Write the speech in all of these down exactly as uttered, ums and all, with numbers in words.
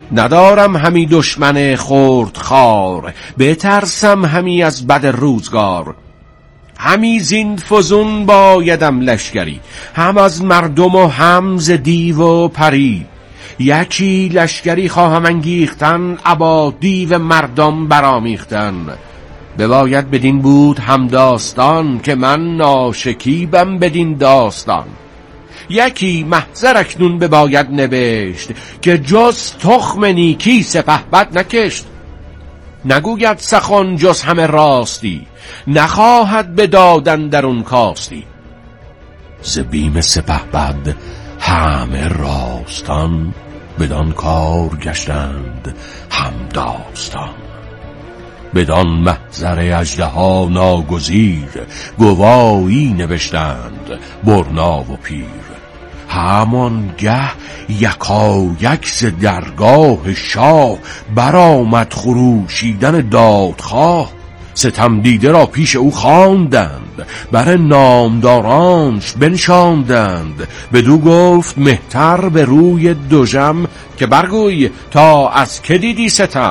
ندارم همی دشمن خورد خار، بترسم همی از بد روزگار. همی زین فزون بایدم لشکری، هم از مردم و هم ز دیو و پری. یکی لشکری خواهم انگیختن، ابا دیو مردم برامیختن. بباید بدین بود هم داستان، که من ناشکیبم بدین داستان. یکی محضر اکنون بباید نبشت، که جز تخم نیکی سپهبد نکشت. نگوید سخن جز همه راستی، نخواهد بدادن در اون کاستی. ز بیم سپهبد همه راستان، بدان کار گشتند هم داستان. بدان محضر اژدها ناگزیر، گوایی نوشتند برنا و پیر. همان گه یکا یک ز درگاه شاه، برآمد خروشیدن دادخواه. ستم دیده را پیش او خواندند، بر نامدارانش بنشاندند. بدو گفت مهتر به روی دژم، که برگوی تا از که دیدی ستم.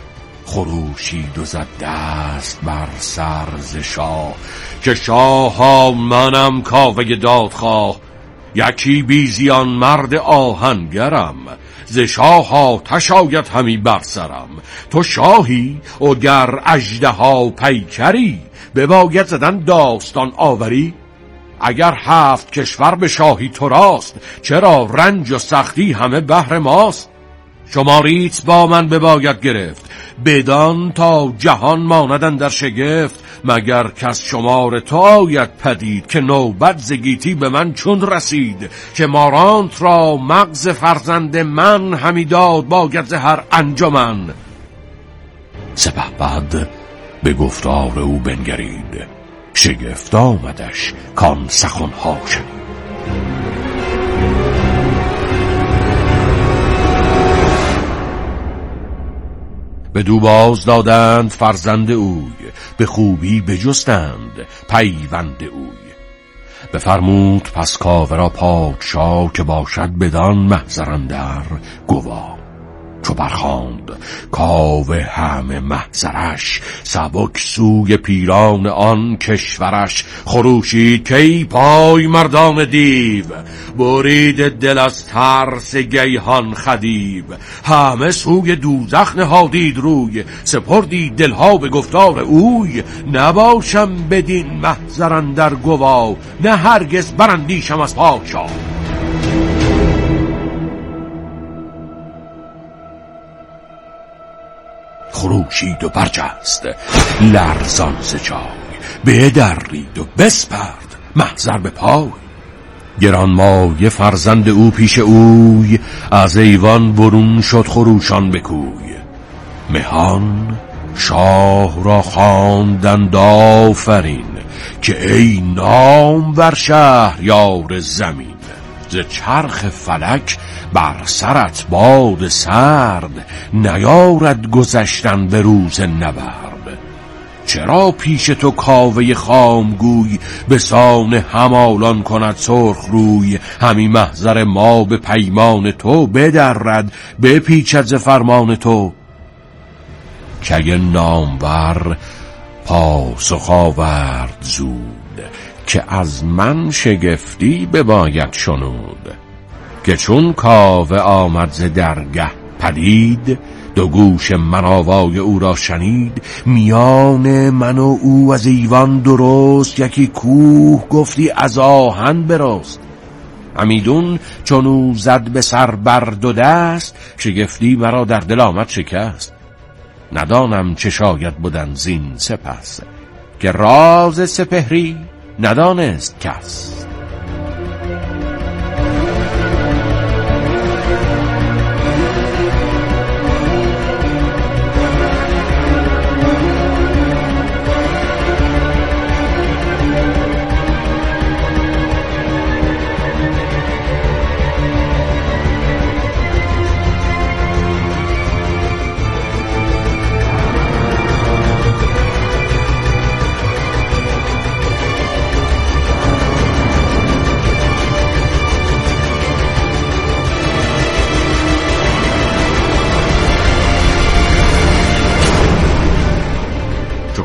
خروشید و زد دست بر سر ز شاه، که شاها منم کاوه دادخواه. یکی بیزیان مرد آهنگرم، ز شاها تشاید همی برسرم. تو شاهی و گر اژدها پیکری، بباید زدن داستان آوری. اگر هفت کشور به شاهی تو راست، چرا رنج و سختی همه بهر ماست. شماریت با من بباید گرفت، بدان تا جهان ماندن در شگفت. مگر کس شمار تو آید پدید، که نوبت ز گیتی به من چون رسید. که مارانت را مغز فرزند من، همی داد باید ز هر انجمن. سپهبد به گفتار او بنگرید، شگفت آمدش کان سخنها شنید. بدو باز دادند فرزند اوی، به خوبی بجستند پیوند اوی. بفرمود پس کاوه را پادشاه، که باشد بدان محضر اندر گواه. چو برخواند کاوه همه محضرش، سبک سوی پیران آن کشورش. خروشید کی پای مردان دیو، برید دل از ترس گیهان خدیو. همه سوی دوزخ نهادید روی، سپردی دلها به گفتار اوی. نباشم بدین محضر اندر گواه، نه هرگز برندیشم از پادشاه. خروشید و برجست لرزان ز جای، بدرید و بسپرد محضر به پای. گرانمایه فرزند او پیش اوی، از ایوان برون شد خروشان به کوی. مهان شاه را خواندند آفرین، که ای نامور شهریار زمین. ز چرخ فلک بر سرت باد سرد، نیارد گذشتن به روز نبرد. چرا پیش تو کاوه خامگوی، به سان همالان کند سرخ روی. همی محضر ما به پیمان تو، بدرد بپیچد ز فرمان تو. که نامور پاسخ آورد زود، که از من شگفتی بباید شنود. که چون کاوه آمد ز درگه پدید، دو گوش من آوای او را شنید. میان من و او از ایوان درست، یکی کوه گفتی از آهن برست. همیدون چون او زد به سر بر دو دست، شگفتی مرا در دل آمد شکست. ندانم چه شاید بودن زین سپس، که راز سپهری ندانست کس.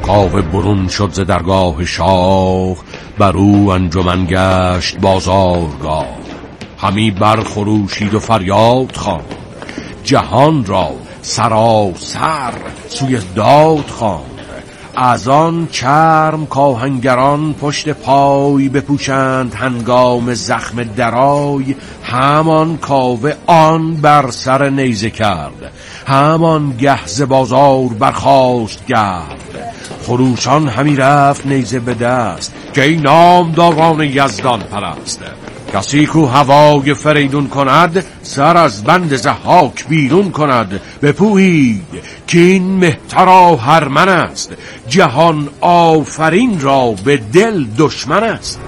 کاوه برون شد ز درگاه شاه، بر او انجمن گشت بازارگاه. همی برخروشید و فریاد خواند، جهان را سراسر سوی داد خواند. از آن چرم کاهنگران پشت پای، بپوشند هنگام زخم درای. همان کاوه آن بر سر نیزه کرد، همان گهز بازار برخاست گرد. خروشان همی رفت نیزه به دست، که این نامداران یزدان پرست. کسی کو هوای فریدون کند، سر از بند ضحاک بیرون کند. بپویید که این مهتر هرمن است، جهان آفرین را به دل دشمن است.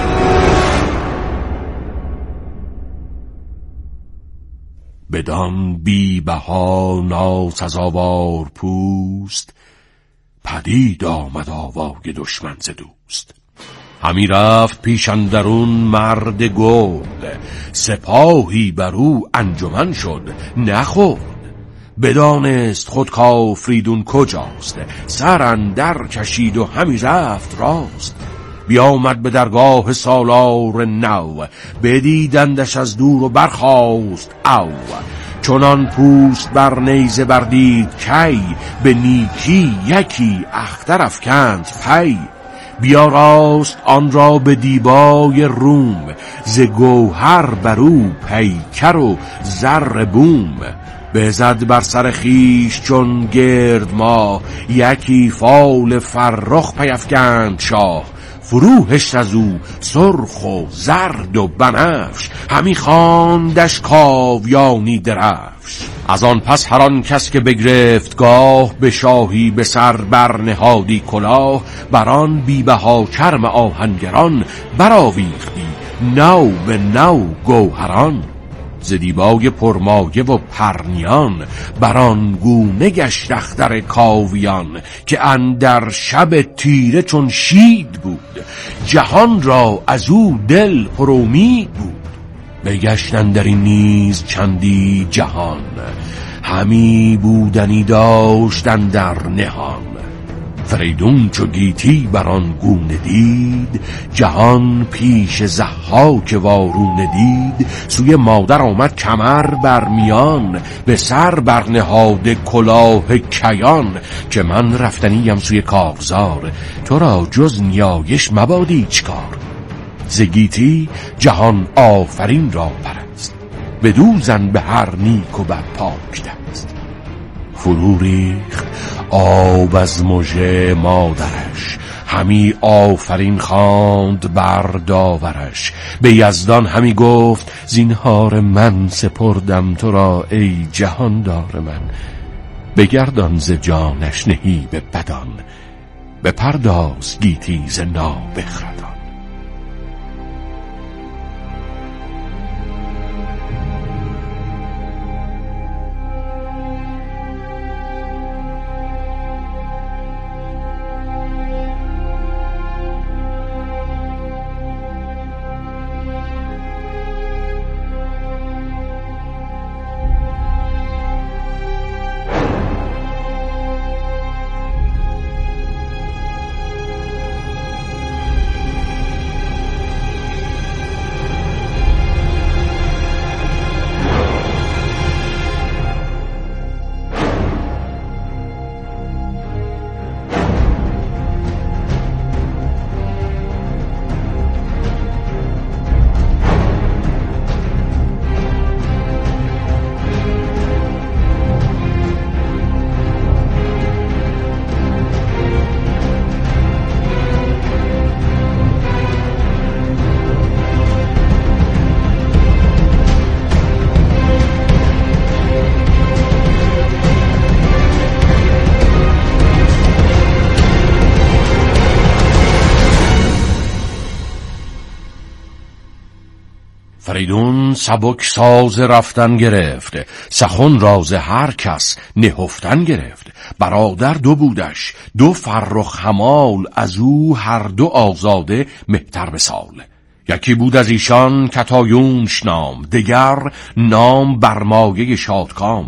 بدان بی بها ناسزاوار پوست، پدید آمد آوای دشمن ز دوست. همی رفت پیش اندرون مرد گرد، سپاهی بر او انجمن شد نخورد. بدانست خود کافریدون کجاست، سر اندر کشید و همی رفت راست. بیامد به درگاه سالار نو، بدیدندش از دور و برخاست او. چنان پوست بر نیزه بردید کی، به نیکی یکی اختر افکند پی. بیاراست آن را به دیبای روم، ز گوهر برو پیکر و زر بوم. بزد بر سر خیش چون گرد ماه، یکی فال فرخ پیفکند شاه. فرو هشت از او سرخ و زرد و بنفش، همی خواندش کاویانی درفش. از آن پس هر آن کس که بگرفت گاه، به شاهی به سر برنهادی کلاه. بران بی‌بها چرم آهنگران، برآویختی نو به نو گوهران. ز دیبای پرمایه و پرنیان، بران گونه گشت اختر کاویان. که اندر شب تیره چون شید بود، جهان را از او دل پر امید بود. بگشتن در این نیز چندی جهان، همی بودنی داشتن در نهان. فریدون چو گیتی بران گونه دید، جهان پیش ضحاک وارونه دید. سوی مادر آمد کمر برمیان، به سر برنهاده کلاه کیان. که من رفتنیم سوی کارزار، تو را جز نیایش مباد ایچ کار. ز گیتی جهان آفرین را پرست، بدو زن به هر نیک و بد پاک دست. فرو ریخت آب از مژه مادرش، همی آفرین خواند بر داورش. به یزدان همی گفت زینهار من، سپردم تو را ای جهاندار من. بگردان ز جانش نهیب بدان، بپرداز گیتی ز نابخردان. فریدون سبک ساز رفتن گرفت، سخن راز هر کس نهفتن گرفت. برادر دو بودش دو فرخ همال، از او هر دو آزاده مهتر به سال. یکی بود از ایشان کتایونش نام، دگر نام برمایه شادکام.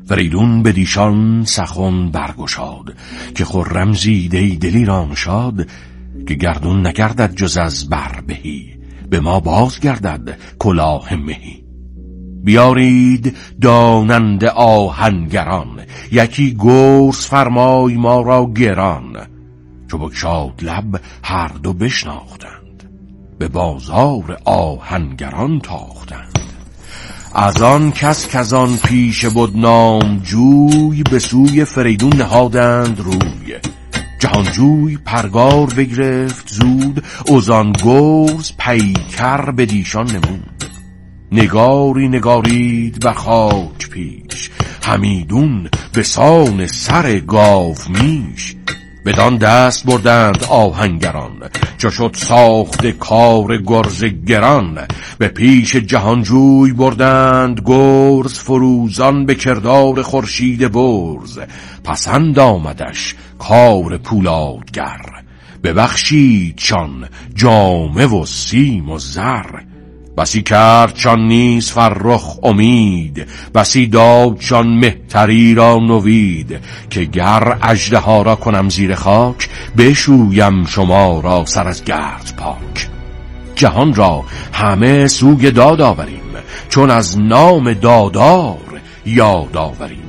فریدون بدیشان سخن برگشاد که خرم زید ای دلیران شاد، که گردون نگردد جز از بر بهی، به ما باز گردد کلاه مهی. بیارید دانند آهنگران، یکی گرز فرمای ما را گران. چو بگشاد لب هر دو بشناختند، به بازار آهنگران تاختند. از آن کس کزان پیش بود نام جوی، به سوی فریدون نهادند روی. جهانجوی پرگار بگرفت زود، اوزان گرز پیکر به دیشان نمود. نگاری نگارید بر خاک پیش، همیدون به سان سر گاو میش. بدان دست بردند آهنگران، چو شد ساخت کار گرز گران. به پیش جهانجوی بردند گرز، فروزان به کردار خورشید برز. پسند آمدش کار پولادگر، ببخشیدشان جامه و سیم و زر. بسی کرد چون نیز فرخ امید، بسی داد چون مهتری را نوید. که گر اژدها را کنم زیر خاک، بشویم شما را سر از گرد پاک. جهان را همه سوی داد آوریم، چون از نام دادار یاد آوریم.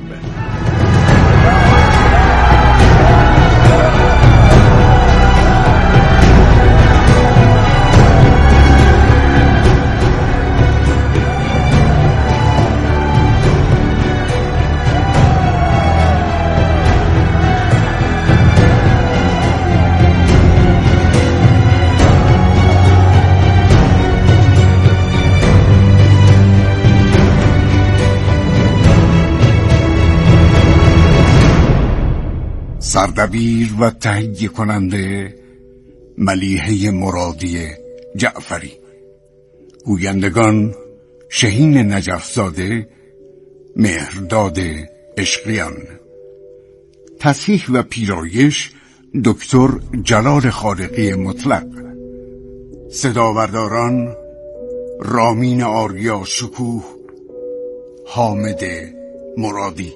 سردبیر و تهیه کننده ملیحه مرادی جعفری. گویندگان شهین نجفزاده، مهرداد عشقیان. تصحیح و پیرایش دکتر جلال خالقی مطلق. صداورداران رامین آریا شکوه، حامد مرادی.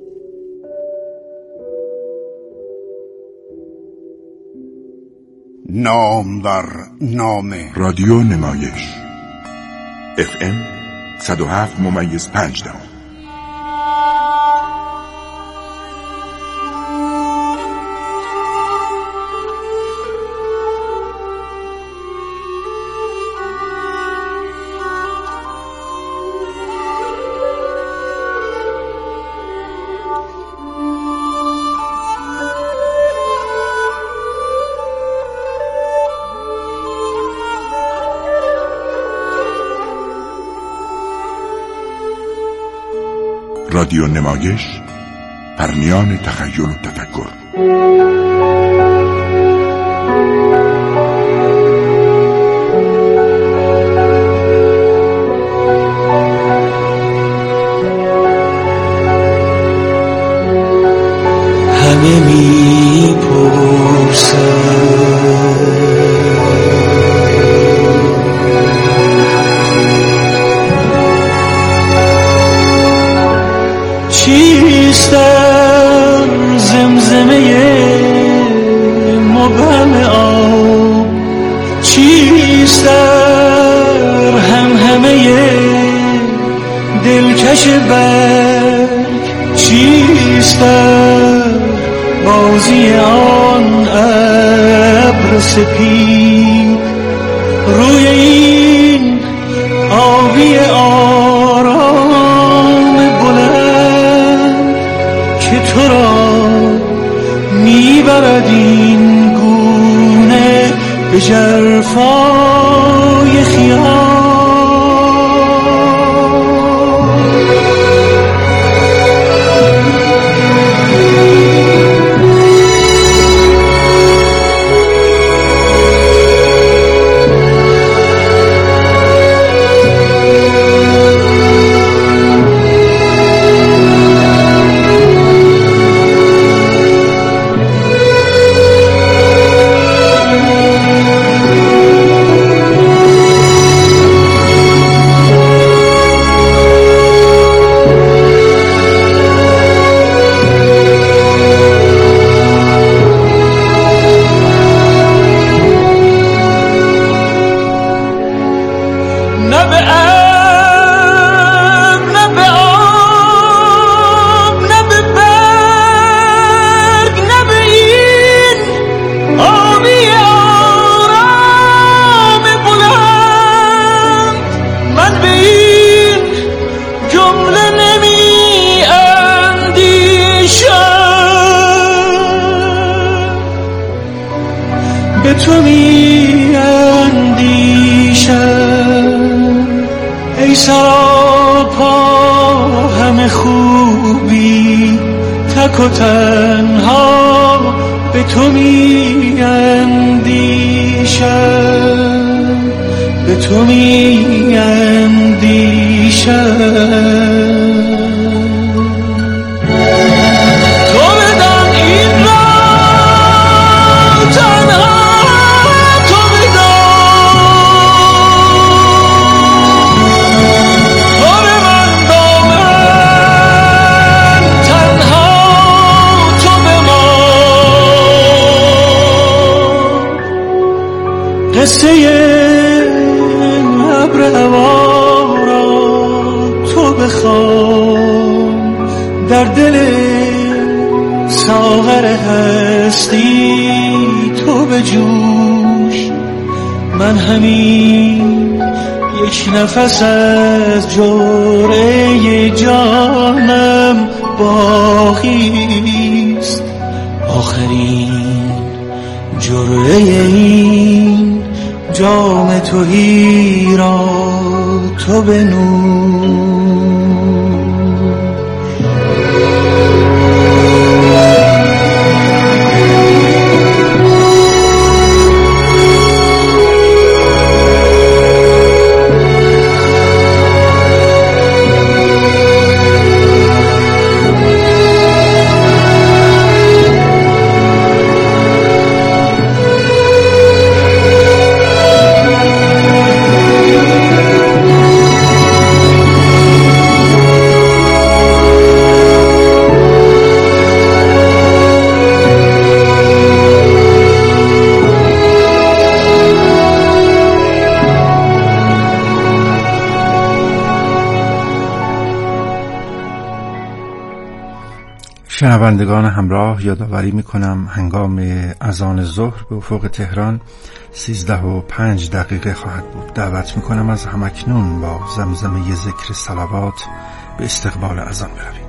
نام بر نام رادیو نمایش اف ام صد و هفت ممیز پنج دهم. رادیو نمایش، پرنیان تخیل و تفکر. همه می پرسن چیستم زمزمه مبهم آب، چیستم همهمه دلکش برگ، چیستم بازی آن ابر سپید روی این آبی آرام بلند که تو را میبرد این گونه به ژرفای خیال. تو می اندیشم ای سراپا همه خوبی، تک و تنها به تو می اندیشم، به تو می اندیشم. قصه ابر هوا را تو بخوان، در دل ساغر هستی تو بجوش. من همین یک نفس از جرعه جانم باقیست، آخرین جرعه این جام تهی را تو بنوش. شنوندگان همراه، یادآوری میکنم هنگام اذان ظهر به افق تهران سیزده و پنج دقیقه خواهد بود. دعوت میکنم از همکنون با زمزمه ذکر صلوات به استقبال اذان برویم.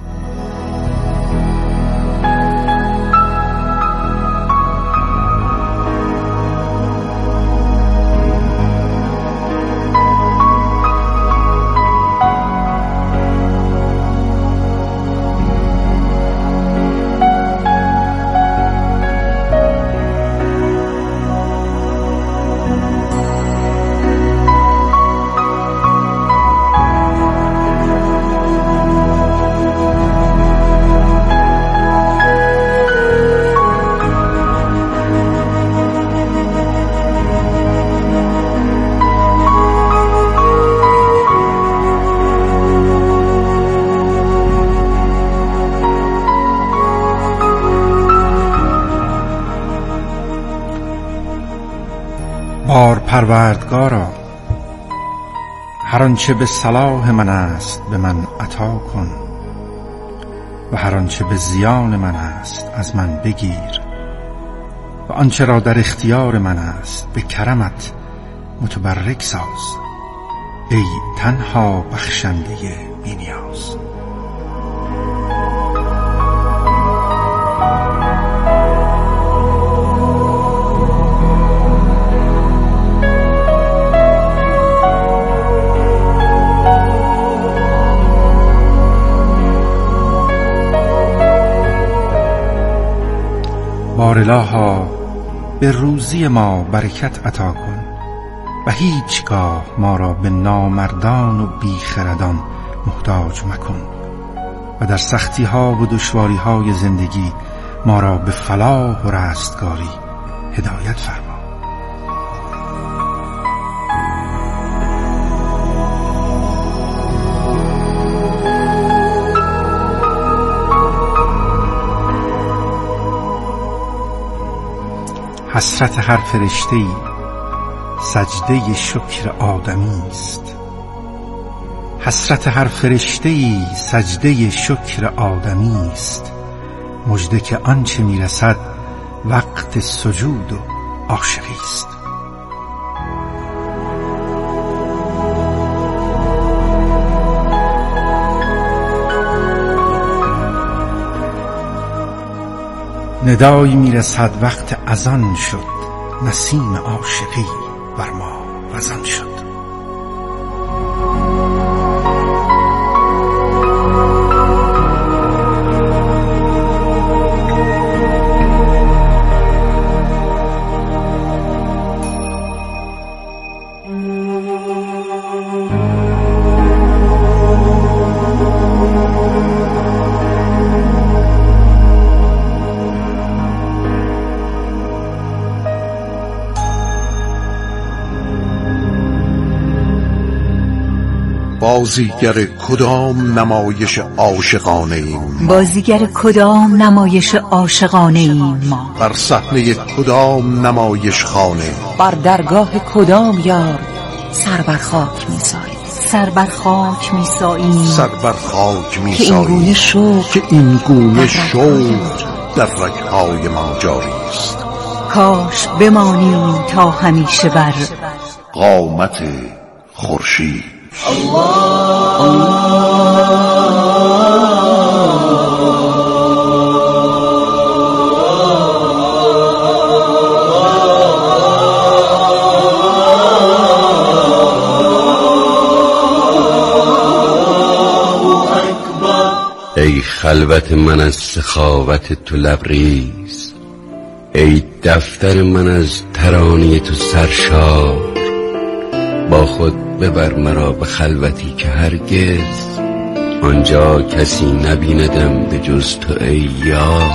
بار پروردگارا، هر آنچه به صلاح من است به من عطا کن و هر آنچه به زیان من است از من بگیر و آنچه را در اختیار من است به کرمت متبرک ساز ای تنها بخشنده بی نیاز. بار الها به روزی ما برکت عطا کن و هیچگاه ما را به نامردان و بیخردان محتاج مکن و در سختی ها و دشواری های زندگی ما را به فلاح و رستگاری هدایت فرما. حسرت هر فرشته‌ای سجده شکر آدمی است، حسرت هر فرشته‌ای سجده شکر آدمی است، مژده که آنچه میرسد وقت سجود و عاشقی است. ندایی میرسد وقت اذان شد، نسیم عاشقی بر ما وزن شد. بازیگر کدام نمایش عاشقانه ایم؟ بازیگر کدام نمایش عاشقانه ایم ما؟ بر صحنه کدام نمایش خانه؟ بر درگاه کدام یار سر بر خاک می‌ساییم؟ سر بر خاک می‌ساییم سر بر خاک که این گونه شوق که این گونه شوق در رگ‌های ما جاری است. کاش بمانیم تا همیشه بر قامت خورشید. الله الله ای خلوت من از سخاوت تو لبریز، ای دفتر من از ترانه تو سرشار، با خود ببر مرا به خلوتی که هرگز آنجا کسی نبیندم به جز تو ای یار.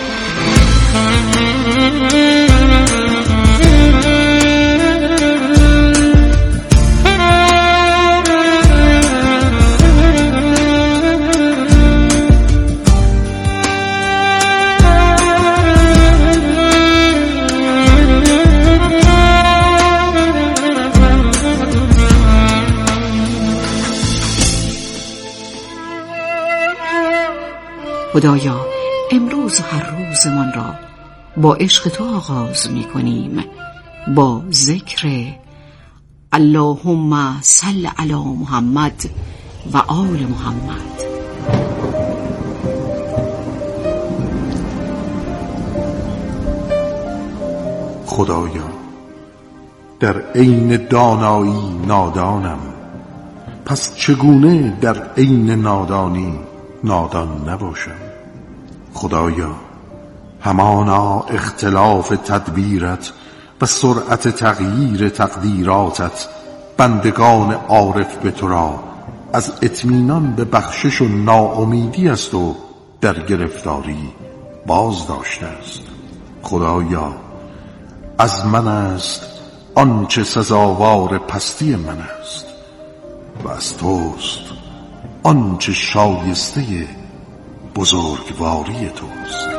خدایا امروز و هر روزمان را با عشق تو آغاز می کنیم، با ذکر اللهم صل علی محمد و آل محمد. خدایا در عین دانایی نادانم، پس چگونه در عین نادانی نادان نباشم؟ خدایا همانا اختلاف تدبیرت و سرعت تغییر تقدیراتت بندگان عارف به تو را از اطمینان به بخشش و ناامیدی است و در گرفتاری باز داشته است. خدایا از من است آنچه سزاوار پستی من است و از توست آنچه شایسته بزرگواری توست.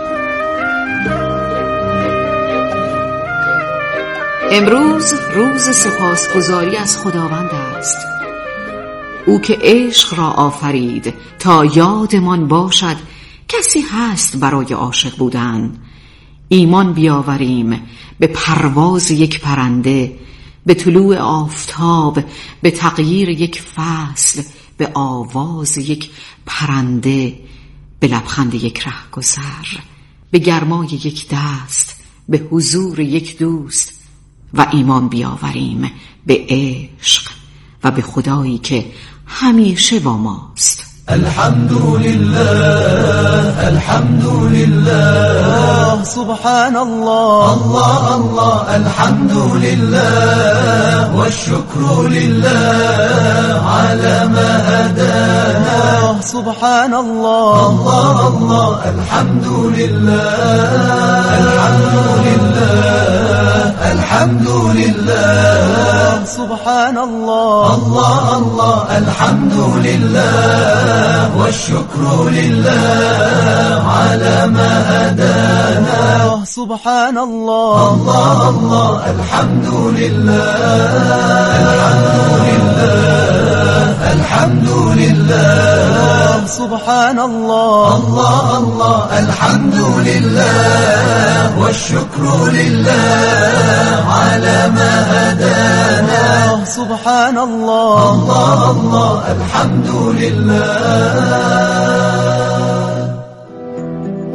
امروز روز سپاسگزاری از خداوند است، او که عشق را آفرید تا یادمان باشد کسی هست برای عاشق بودن. ایمان بیاوریم به پرواز یک پرنده، به طلوع آفتاب، به تغییر یک فصل، به آواز یک پرنده، به لبخند یک رهگذر، به گرمای یک دست، به حضور یک دوست و ایمان بیاوریم به عشق و به خدایی که همیشه با ماست. الحمدلله الحمدلله سبحان الله الله الله الحمدلله والشكر لله على ما هدانا سبحان الله الله الله الحمدلله الحمدلله الحمدلله سبحان الله الله الله الحمدلله والشكر لله على ما هدانا سبحان الله الله الله الحمد لله الحمد لله سبحان الله الله الله الحمد لله والشكر لله على ما هدانا سبحان الله الله الله الحمد لله. تو باید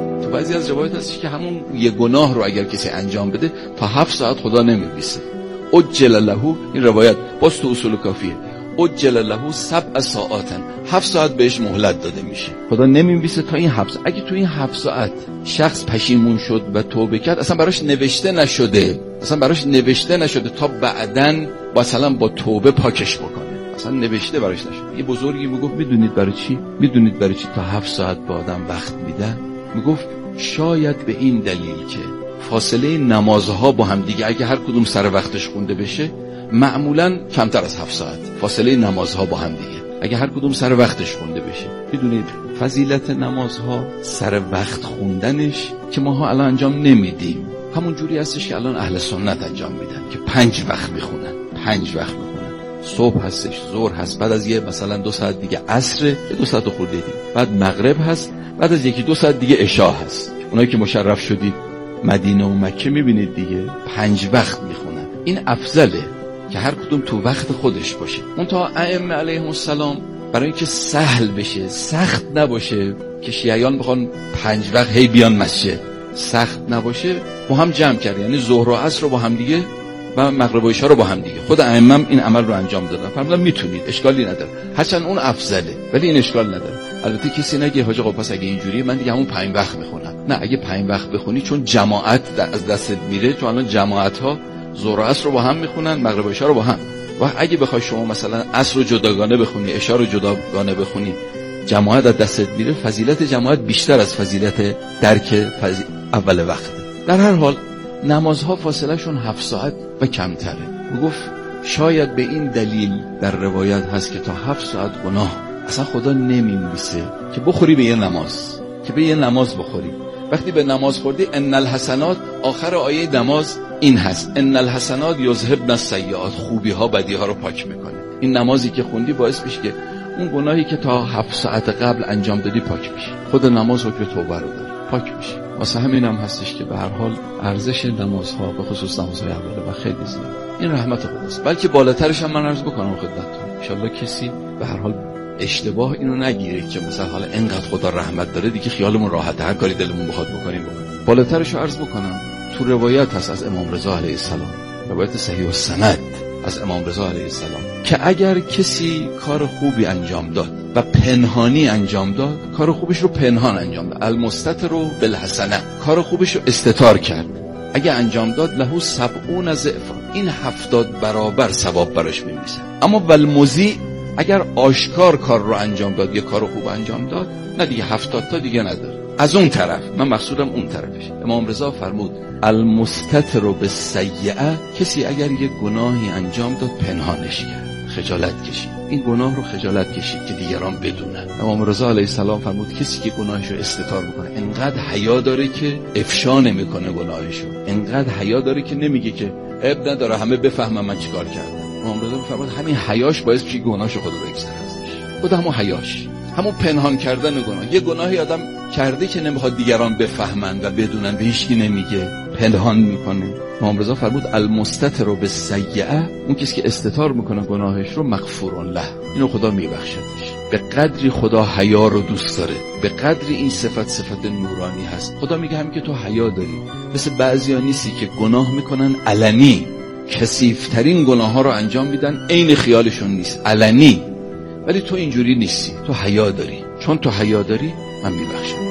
بعضی از روایات هست که همون یه گناه رو اگر کسی انجام بده تا هفت ساعت خدا نمی‌نویسه. اجل له، این روایت باز تو اصول کافیه، اجل له سبع ساعات، هفت ساعت بهش مهلت داده میشه، خدا نمی‌نویسه تا این هفت ساعت. اگه تو این هفت ساعت شخص پشیمون شد و توبه کرد، اصلا براش نوشته نشده، اصلا براش نوشته نشده تا بعدن مثلا با توبه پاکش بکنه، اصلا نوشته براش نشده. یه بزرگی میگفت میدونید برای چی؟ میدونید برای چی تا هفت ساعت به آدم وقت میدن؟ میگفت شاید به این دلیل که فاصله نمازها با هم دیگه اگه هر کدوم سر وقتش خونده بشه معمولا کمتر از هفت ساعت فاصله نمازها با هم دیگه اگه هر کدوم سر وقتش خونده بشه. میدونید فضیلت نمازها سر وقت خوندنش که ماها الان انجام نمیدیم همون جوری هستش که الان اهل سنت انجام میدن که پنج وقت میخونن، پنج وقت میخونن. صبح هستش، ظهر هست، بعد از یه مثلا دو ساعت دیگه عصر، یه دو ساعت خورده دیگه، بعد مغرب هست، بعد از یکی دو ساعت دیگه عشا هست. اونایی که مشرف شدید مدینه و مکه میبینید دیگه پنج وقت میخونن. این افضله که هر کدوم تو وقت خودش باشه. اون تا ائمه علیهم السلام برای اینکه سهل بشه، سخت نباشه که شیعیان بخوان پنج وقت هی بیان مسجد، سخت نباشه، با هم جمع کرد، یعنی ظهر و عصر رو با هم دیگه و مغرب و عشا رو با هم دیگه. خود ائمه هم این عمل رو انجام دادن، فرمودن میتونید، اشکالی نداره، هرچند اون افضله ولی این اشکال نداره. البته کسی نگه حاج آقا پس اگه اینجوریه من دیگه همون پنج وقت میخونم. نه، اگه پنج وقت بخونی چون جماعت از دستت میره، چون الان جماعت ها ظهر و عصر رو با هم میخونن، مغرب و عشا رو با هم. و اگه بخوای شما مثلا عصر رو جداگانه بخونی، عشا رو جداگانه بخونی، جماعت از دستت میره. فضیلت جماعت بیشتر از فضیلت درک فضیل اول وقت. در هر حال نمازها فاصله شون هفت ساعت و کمتره. میگفت شاید به این دلیل در روایت هست که تا هفت ساعت گناه اصلا خدا نمی‌نویسه که بخوری به یه نماز، که به یه نماز بخوری. وقتی به نماز خوردی، ان الحسنات، آخر آیه نماز این هست، ان الحسنات یذهبن السیئات، خوبی ها بدی ها رو پاک میکنه. این نمازی که خوندی باعث میشه که اون گناهی که تا هفت ساعت قبل انجام دادی پاک میشه. خود نماز حکم توبه رو داره، پاک میشه. واسه همین هم هستش که به هر حال ارزش نمازها به خصوص نمازهای اوله و خیلی زیاد، این رحمت خداست. بلکه بالاترش هم من عرض بکنم خدمتتون، ان شاءالله کسی به هر حال اشتباه اینو نگیره که مثلا حالا اینقدر خدا رحمت داره دیگه خیالمون راحته، هر کاری دلمون بخواد بکنیم بکنیم. بالاترش رو عرض بکنم، تو روایت هست از امام رضا علیه السلام، روایت صحیح السند از امام رضا علیه السلام، که اگر کسی کار خوبی انجام داد و پنهانی انجام داد، کار خوبش رو پنهان انجام داد، المستتر بالحسنه، کار خوبش رو استتار کرد، اگه انجام داد له سبعون ضعف، این هفتاد برابر ثواب براش می‌نویسه. اما والمضیع، اگر آشکار کار رو انجام داد، یه کار خوب انجام داد، نه دیگه هفتاد تا دیگه نداره. از اون طرف، من مقصودم اون طرفش، امام رضا فرمود المستتر بالسیئه، کسی اگر یه گناهی انجام داد پنهانش کرد، خجالت کشید، این گناه رو خجالت کشید که دیگران بدونن. امام رضا علیه السلام فرمود کسی که گناهش رو استتار میکنه، انقدر حیا داره که افشا نمیکنه گناهش رو، انقدر حیا داره که نمیگه که عیب نداره همه بفهمن من چیکار کردم. امام رضا فرمود همین حیاش باعث میشه گناهش خدا بگذره ازش. خود همون حیاش، همون پنهان کردن گناه. یه گناهی آدم کرده که نمیخواد دیگران بفهمن و بدونن، به هیچکی نمیگه، پنهان میکنه. امام رضا فرمود المستتر بالسیئه، اون کسی که استتار میکنه گناهش رو، مغفور له، اینو خدا میبخشدش. به قدری خدا حیا رو دوست داره، به قدری این صفت صفت نورانی هست. خدا میگه همین که تو حیا داری، مثل بعضیا نیستی که گناه میکنن علنی، کثیف‌ترین گناه‌ها رو انجام میدن، عین خیالشون نیست، علنی، ولی تو اینجوری نیستی، تو حیا داری. چون تو حیا داری من میبخشم.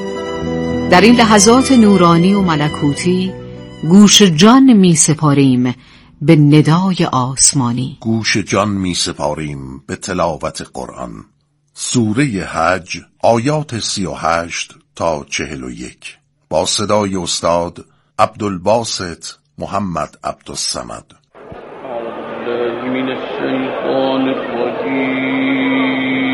در این لحظات نورانی و ملکوتی گوش جان می سپاریم به ندای آسمانی، گوش جان می سپاریم به تلاوت قرآن. سوره حج، آیات سی و هشت تا چهل و یک، با صدای استاد عبدالباسط محمد عبدالصمد. من الشیطان الرجیم.